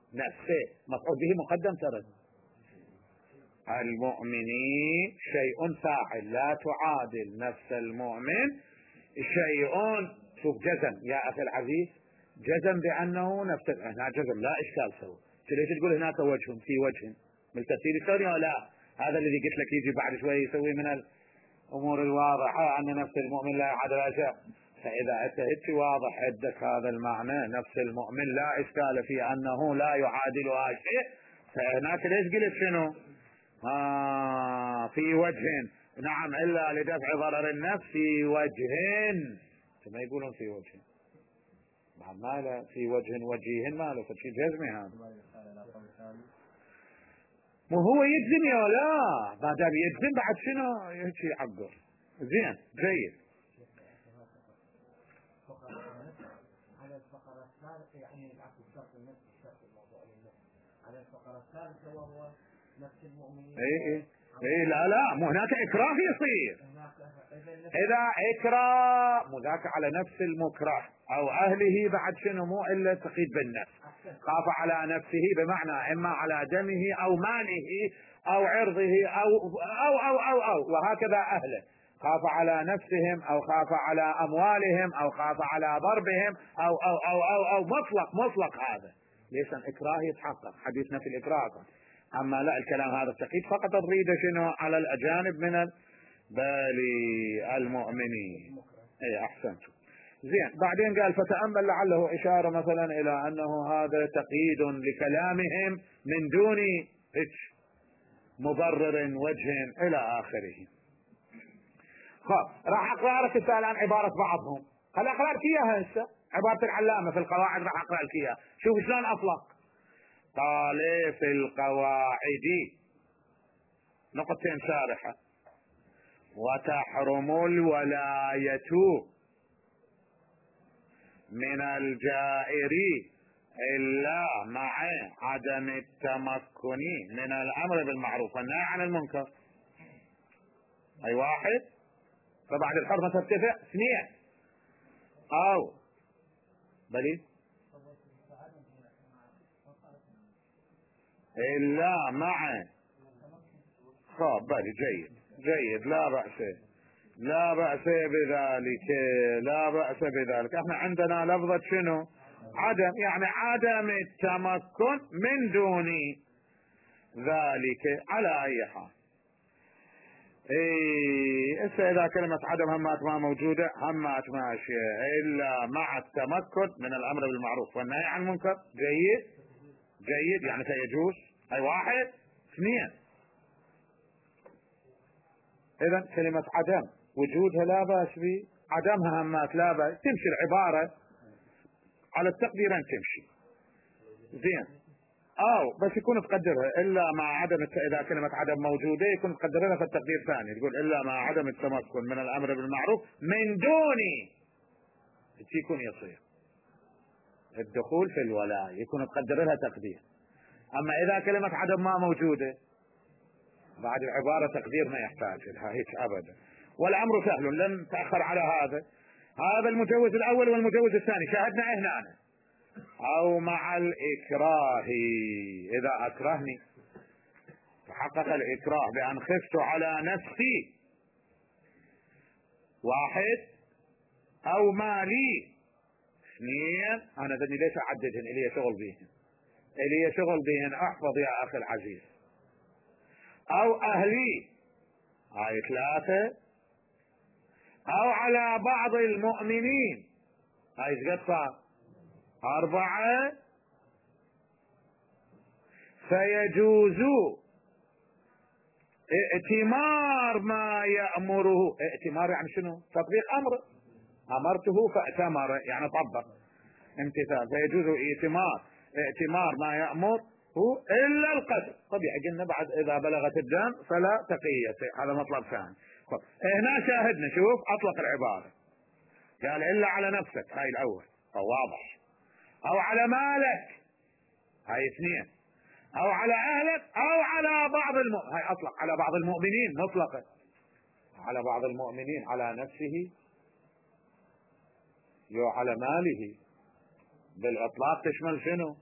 نفسه مفعول به مقدم ترى. المؤمنين شيء فاعل، لا تعادل نفس المؤمن شيء. شوف جزم يا أخي العزيز، جزم بأنه نفس، هنا جزم لا إشكال سوى. ليش تقول هناك وجه في وجه بالتفسير الثاني ولا لا؟ هذا الذي قلت لك يجي بعد شوي يسوي من الأمور الواضحة أن نفس المؤمن لا يعادل أشياء. فإذا أنت هيك واضح عندك هذا المعنى نفس المؤمن لا إشكال في أنه لا يعادلها شيء، فهناك ليش قلت شنو؟ آه في وجه، نعم إلا لدفع ضرر النفس في وجه، كما يقولون في وجه بعد ما له في وجه وجيه ما له فشي جزمي هذا. مو هو يجزم يا لا، ما دام يجزم بعد شنو هيك يعبر. زين جيد. على الفقرة الثالثة يعني نعطي الشرط النفس الشرط الموضوع للنفس على الفقرة الثالثة وهو نفس المؤمنين. اي اي اي لا لا مو هناك اكراه يصير. اذا اكراه مو ذاك على نفس المكره او اهله بعد شنو مو الا تقييد بالنفس. خاف على نفسه بمعنى اما على دمه او ماله او عرضه او او او او, أو وهكذا اهله. خاف على نفسهم او خاف على اموالهم او خاف على ضربهم او او او او, أو مطلق مطلق هذا ليش الاكراه يتحقق حديثنا في الاكراه. اما لا الكلام هذا التقييد فقط نريد شنو على الاجانب من بالي المؤمنين. اي احسنت. زين بعدين قال فتأمل لعله اشارة مثلا الى انه هذا تقييد لكلامهم من دون مبرر وجه الى اخره. خلاص راح اقرا لك السؤال عن عبارة بعضهم. خل اقرا لك اياها هسه عبارة العلامة في القواعد راح اقرا لك اياها. شوف شلون اطلق. قال في القواعد نقطتين شارحة وتحرم الولاية من الجائر إلا مع عدم التمكن من الأمر بالمعروف والنهي عن المنكر. أي واحد فبعد الحرمة ترتفع اثنين أو بلي إلا مع خاب بلي جيد جيد لا بأس لا بأس بذلك لا بأس بذلك. احنا عندنا لفظة شنو عدم يعني عدم التمكن من دون ذلك على أي حال. ايه اذا كلمة عدم همات ما موجودة همات ماشية الا مع التمكن من الامر بالمعروف والنهي عن المنكر. جيد جيد يعني سيجوز. اي واحد اثنين. اذا كلمة عدم وجودها لا باس به عدمها همات لا باس تمشي العبارة على التقديرين تمشي. زين او بس يكون تقدرها الا مع عدم اذا كلمة عدم موجودة يكون تقدرها في التقدير الثاني تقول الا مع عدم التمكن من الامر بالمعروف من دون يكون يصير الدخول في الولاية يكون تقدرها تقدير. اما اذا كلمة عدم ما موجودة بعد العبارة تقدير ما يحتاج لها هيك ابدا. والامر سهل لن تأخر على هذا. هذا المجوز الاول والمجوز الثاني شاهدنا هنا أنا. او مع الاكراه اذا اكرهني تحقق الاكراه بان خفت على نفسي واحد او مالي اثنين. انا بدي ليش اعددهن الي شغل بيهن الي شغل بيهن احفظ يا اخي العزيز. او اهلي هاي ثلاثة او على بعض المؤمنين هاي ايش قد صار أربعة. فيجوز ائتمار ما يأمره. ائتمار يعني شنو تطبيق أمر أمرته فأتمر يعني طبق امتثال. فيجوز ائتمار ائتمار ما يأمر هو إلا القتل. طبيعي قلنا بعد إذا بلغت الدم فلا تقية هذا مطلب ثاني. هنا شاهدنا شوف أطلق العبارة قال إلا على نفسك هاي الأول واضح او على مالك هاي اثنين او على اهلك او على بعض الم... هاي اطلق على بعض المؤمنين مطلقا على بعض المؤمنين على نفسه يو على ماله بالاطلاق تشمل شنو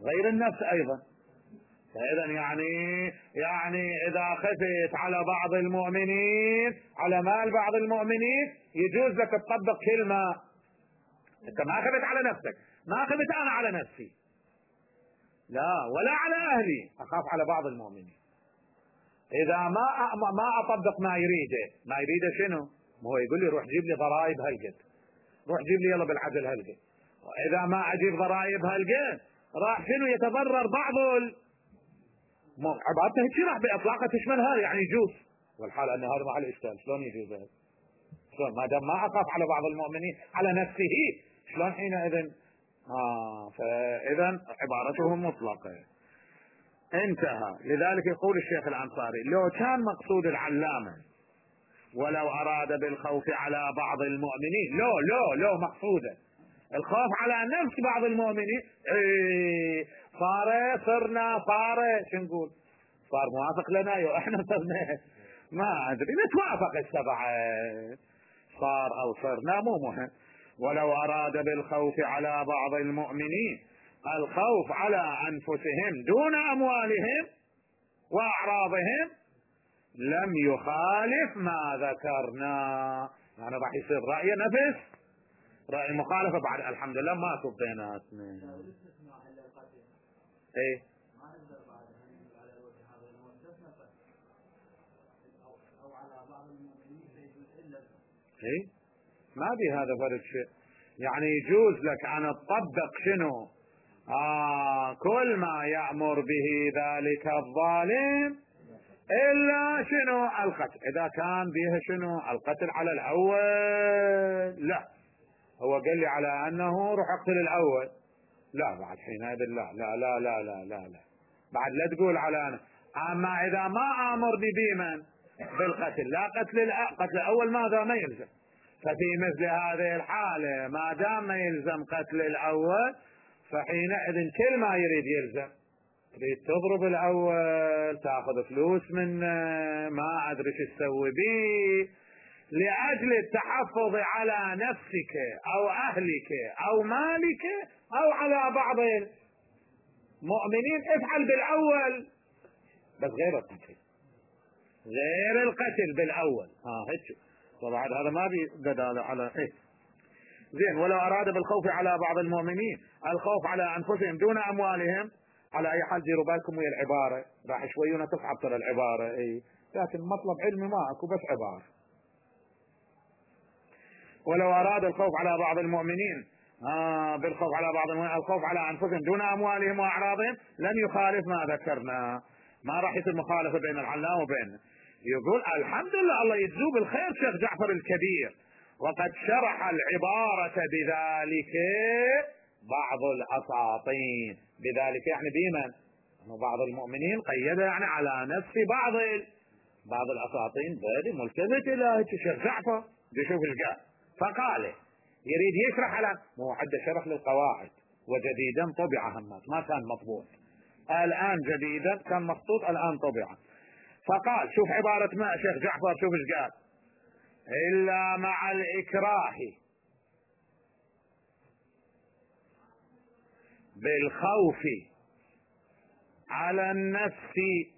غير النفس أيضا. فإذا يعني يعني إذا خفت على بعض المؤمنين على مال بعض المؤمنين يجوز لك تطبق كلمة. أنت ما خفت على نفسك، ما خفت أنا على نفسي، لا، ولا على أهلي، أخاف على بعض المؤمنين. إذا ما ما أطبق ما يريده، ما يريده شنو؟ ما هو يقول لي روح جيب لي ضرائب هالقد، روح جيب لي يلا بالعدل هالقد، وإذا ما أجيب ضرائب هالقد راح شنو يتضرر بعض ال... عبارتها هيك راح بإطلاقها تشمل هذا، يعني يجوز، والحال أن هذا محل إشكال. شلون يجوز هذا؟ شلون ما دام ما أخاف على بعض المؤمنين على نفسه، شلون حينئذ؟ آه فإذا عبارته مطلقة. انتهى. لذلك يقول الشيخ الأنصاري لو كان مقصود العلامة ولو أراد بالخوف على بعض المؤمنين، لو لو لو مقصوده الخوف على نفس بعض المؤمنين، ايه صار صرنا صار شو نقول صار موافق لنا يو احنا صرنا ما ادري نتوافق السبعة صار او صرنا مو مهم. ولو أراد بالخوف على بعض المؤمنين الخوف على أنفسهم دون أموالهم وأعراضهم لم يخالف ما ذكرنا. يعني راح يصير رأي نفس رأي مخالفة بعد الحمد لله ما صب بيناتنا. ايه ايه ما بي هذا فرق شيء. يعني يجوز لك أن تطبق شنو آه كل ما يأمر به ذلك الظالم إلا شنو القتل. إذا كان بها شنو القتل على الأول، لا هو قال لي على أنه روح اقتل الأول، لا بعد حينئذ لا لا لا لا لا لا لا بعد لا تقول على أنا. أما إذا ما أمرني بمن بالقتل لا قتل قتل الأول ماذا ما يلزم. ففي مثل هذه الحالة ما دام ما يلزم قتل الأول فحينئذ كل ما يريد يلزم. تريد تضرب الأول تأخذ فلوس منه ما أدري شو تسوي به لأجل التحفظ على نفسك أو أهلك أو مالك أو على بعض المؤمنين افعل بالأول بس غير القتل، غير القتل بالأول. ها هيك طبعا هذا ما بدل على ايه زين. ولو أراد بالخوف على بعض المؤمنين الخوف على أنفسهم دون أموالهم، على أي حال ديروا بالكم ويا العبارة راح شويونا تصعب ترى العبارة ايه، لكن مطلب علمي ما اكو بس عبارة. ولو أراد الخوف على بعض المؤمنين آه بالخوف على بعض المؤمنين الخوف على أنفسهم دون أموالهم وأعراضهم لن يخالف ما ذكرنا. ما راح يصير مخالفة بين العلام وبين. يقول الحمد لله الله يجزوه بالخير شيخ جعفر الكبير وقد شرح العبارة بذلك بعض الأساطين. بذلك يعني بمن؟ بعض المؤمنين قيدها يعني على نفس بعض بعض الأساطين. بادي ملتفت إلى الشيخ جعفر بيشوف ايش قال فقال يريد يشرح على مو حد شرح للقواعد وجديدا طبع همات ما كان مطبوع الآن جديدا كان مخطوط الآن طبع. فقال شوف عبارة ما شيخ جعفر شوف ايش قال إلا مع الإكراه بالخوف على النفس،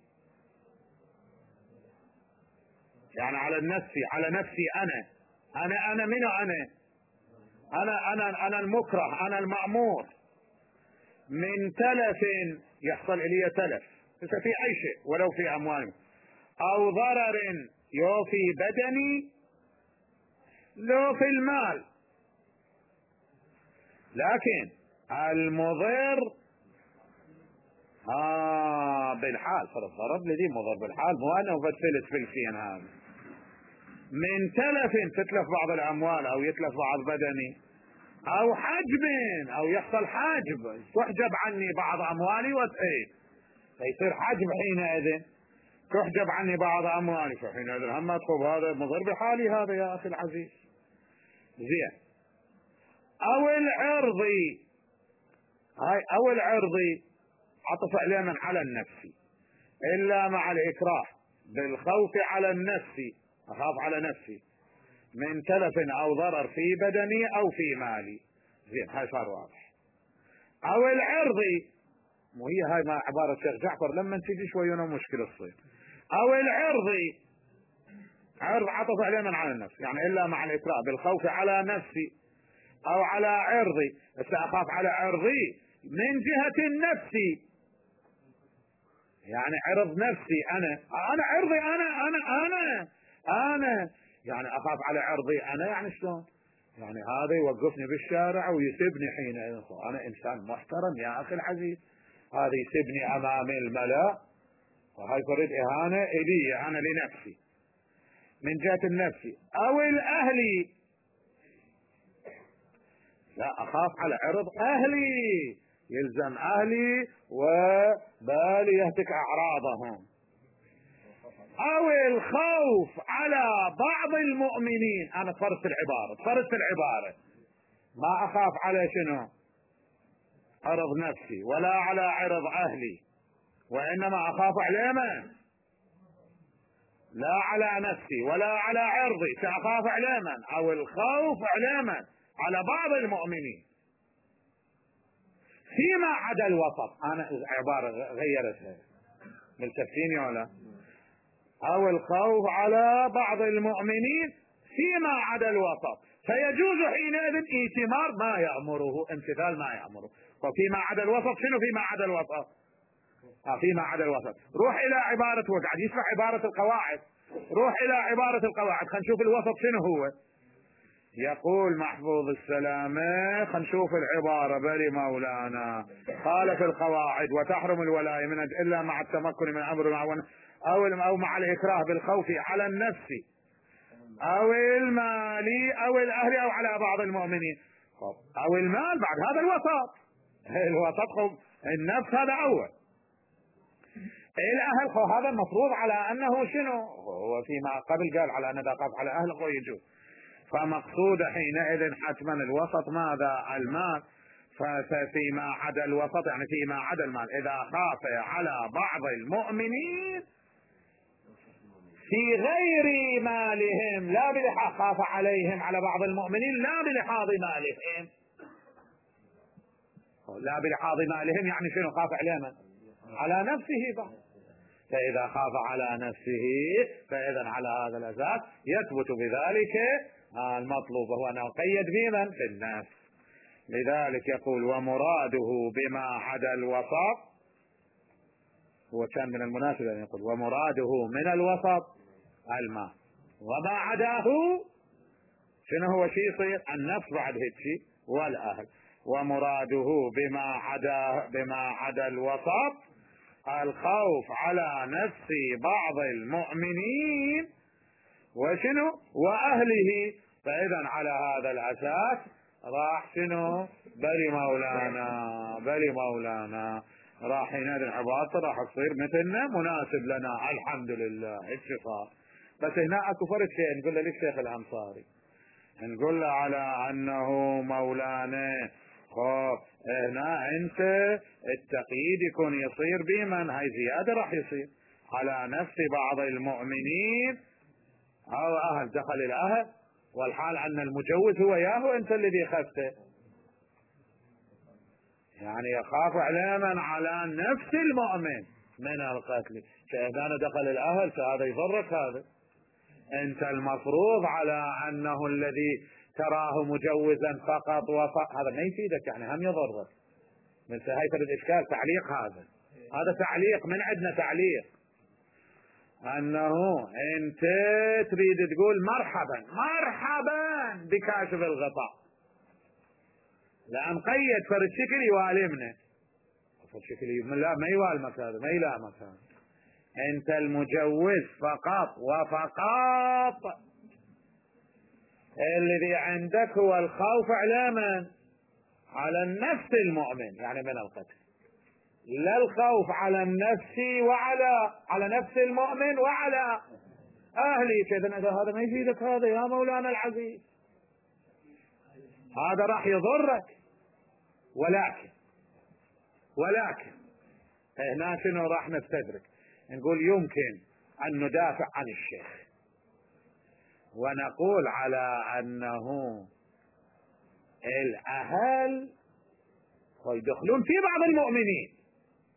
يعني على النفس على نفسي أنا أنا أنا من أنا أنا أنا أنا المكره أنا المأمور من تلف يحصل إلي تلف في أي شيء ولو في أموالي أو ضرر يو في بدني لو في المال، لكن المضر آه بالحال فالضرب الذي مضر بالحال مو أنا وفتلت فلسين هذا من تلف تتلف بعض الأموال أو يتلف بعض بدني أو حجب أو يحصل حاجب تحجب عني بعض أموالي وتأيه فيصير حجب حينئذ تحجب عني بعض أموالي فحينئذ هم أدخل هذا مضر بحالي هذا يا أخي العزيز زين. أو العرضي هاي أو العرضي عطف علينا على النفس إلا مع الإكراه بالخوف على النفس أخاف على نفسي من تلف أو ضرر في بدني أو في مالي. زين هاي صار واضح. أو العرضي مو هي هاي ما عبارة الشيخ جعفر لما تجي شوية مشكلة تصير. او العرضي، عرض عطف عليه من على النفس، يعني الا مع الاكراه بالخوف على نفسي او على عرضي. بس اخاف على عرضي من جهة النفس، يعني عرض نفسي انا، انا عرضي انا انا انا انا يعني اخاف على عرضي انا. يعني شلون؟ يعني هذا يوقفني بالشارع ويسبني حين انا انسان محترم يا اخي العزيز، هذا يسبني امام الملأ وهاي فريد اهانة الي انا لنفسي من جهة النفس. او الاهلي، لا اخاف على عرض اهلي، يلزم اهلي وبالي يهتك اعراضهم. او الخوف على بعض المؤمنين، انا فرست العبارة فرست العبارة ما اخاف على شنو؟ عرض نفسي ولا على عرض اهلي، وانما اخاف على من؟ لا على نفسي ولا على عرضي، ساخاف على من؟ او الخوف على من؟ على بعض المؤمنين فيما عدا الوسط. انا عبارة غيرتها، ملتفين ولا؟ او الخوف على بعض المؤمنين فيما عدا الوسط، فيجوز حينئذ ائتمار ما يأمره، امتثال ما يأمره. وفيما عدا الوسط شنو فيما عدا الوسط؟ اه فيما عدا الوسط. روح الى عبارة، وقاعد يسمع عبارة القواعد، روح الى عبارة القواعد خلينا نشوف الوسط شنو هو. يقول محفوظ السلامة، خلينا نشوف العبارة بلي مولانا قال في القواعد: وتحرم الولاية من الا مع التمكن من امر معون او او مع الاكراه بالخوف على النفس او المال او الاهل او على بعض المؤمنين. او المال بعد هذا الوسط، الوسط النفس هذا اول، الاهل خو هذا المفروض على انه شنو هو فيما قبل قال على ان اذا خاف على اهل خو يجوز. فمقصود حينئذ حتما الوسط ماذا؟ المال. ففيما عدا الوسط يعني فيما عدا المال، اذا خاف على بعض المؤمنين في غير مالهم، لا بلحاظ خاف عليهم على بعض المؤمنين لا بلحاظ مالهم، لا بلحاظ مالهم يعني شنو؟ خاف عليهم على نفسه بعض. فإذا خاف على نفسه فإذا على هذا الأساس يثبت بذلك المطلوب، وهو أنه قيد بمن؟ في النفس. لذلك يقول: ومراده بما عدا الوسط، هو كان من المناسب أن يقول ومراده من الوسط الماء، وما عداه شنو هو؟ شيء يصير النفس بعد هيك والأهل. ومراده بما عدا بما عدا الوسط الخوف على نفس بعض المؤمنين وشنو؟ وأهله. فإذا على هذا الأساس راح شنو؟ بلي مولانا بلي مولانا راح ينادي عباطة، راح تصير مثلنا مناسب لنا الحمد لله اتفاق. بس هنا اكو فرق شيء نقول له ليش شيخ الأنصاري، نقول له على انه مولانا خب هنا انت التقييد يكون يصير بمن؟ هاي زيادة راح يصير على نفس بعض المؤمنين او اهل، دخل الاهل والحال ان المجوز هو ياهو انت الذي خفته، يعني يخاف علينا على نفس المؤمن من القتل. فإذا دخل الأهل فهذا يضرك، هذا أنت المفروض على أنه الذي تراه مجوزا فقط وفقط، هذا ما يفيدك، يعني هم يضرك. مثل هاي تريد إشكال تعليق، هذا هذا تعليق من عندنا، تعليق أنه أنت تريد تقول مرحبا مرحبا بكاشف الغطاء، لأن قيد فرد شكل يوالمنا، فرد شكل لا ما يوالمك، هذا ما يلامك، هذا انت المجوز فقط وفقط. الذي عندك هو الخوف على من؟ على النفس المؤمن يعني من القتل، لا الخوف على النفس وعلى على نفس المؤمن وعلى اهلي. كذا هذا ما يفيدك هذا يا مولانا العزيز، هذا راح يضرك. ولكن ولكن هنا شنو راح نستدرك؟ نقول يمكن ان ندافع عن الشيخ ونقول على انه الاهل يدخلون في بعض المؤمنين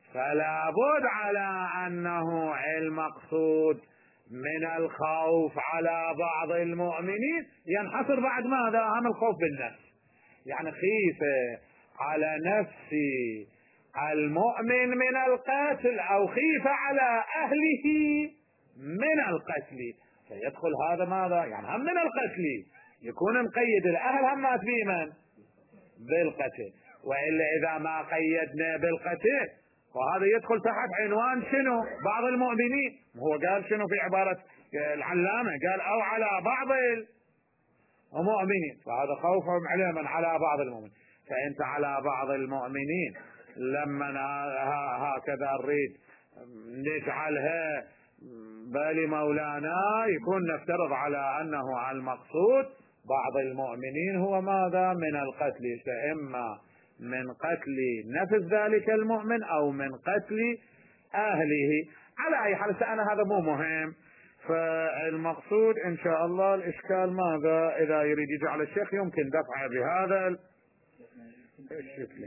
فلا بد على أنه المقصود من الخوف على بعض المؤمنين ينحصر بعد ماذا؟ هم الخوف بالنفس، يعني خيفة على نفس المؤمن من القتل أو خيفة على أهله من القتل، فيدخل هذا ماذا؟ يعني هم من القتل يكون مقيد الأهل هم مات بمن؟ بالقتل. وإلا إذا ما قيدنا بالقتل وهذا يدخل تحت عنوان شنو؟ بعض المؤمنين. هو قال شنو في عبارة العلامة؟ قال أو على بعض المؤمنين، فهذا خوفهم عليهم على بعض المؤمنين. فأنت على بعض المؤمنين لما هكذا نريد نجعلها بالي مولانا يكون نفترض على أنه المقصود بعض المؤمنين هو ماذا؟ من القتل، فإما من قتل نفس ذلك المؤمن أو من قتل أهله. على أي حال أنا هذا مو مهم، فالمقصود إن شاء الله الإشكال ماذا؟ إذا يريد يجعل الشيخ يمكن دفعه بهذا الشكل.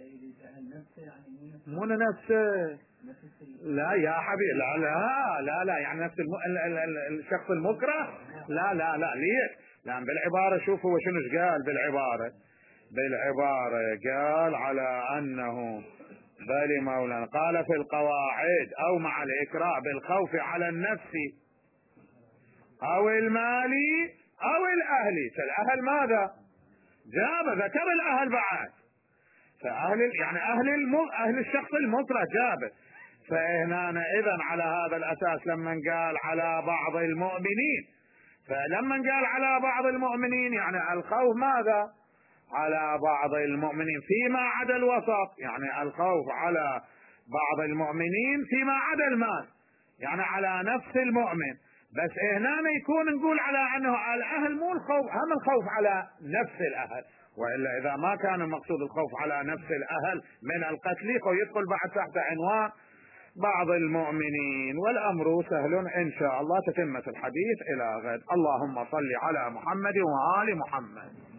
مو نفسه، لا يا حبيبي، لا لا لا لا يعني نفس الم... ال... ال... الشخص المكره، لا لا لا ليش؟ لأن بالعبارة شوف هو شنو قال بالعبارة. بالعبارة قال على أنه بالي مولانا قال في القواعد أو مع الإكراه بالخوف على النفس أو المال أو الأهل. فالأهل ماذا؟ جاب ذكر الأهل بعد، فأهل يعني أهل الم... أهل الشخص المكره جاب. فهنا إذن على هذا الأساس لما قال على بعض المؤمنين، فلما قال على بعض المؤمنين يعني الخوف ماذا؟ على بعض المؤمنين فيما عدا الوسط، يعني الخوف على بعض المؤمنين فيما عدا المال، يعني على نفس المؤمن. بس هنا يكون نقول على أنه الأهل مو الخوف، هم الخوف على نفس الأهل. وإلا إذا ما كان المقصود الخوف على نفس الأهل من القتل فيدخل بعد تحت عنوان بعض المؤمنين. والأمر سهل إن شاء الله، تتمة الحديث إلى غد. اللهم صل على محمد وآل محمد.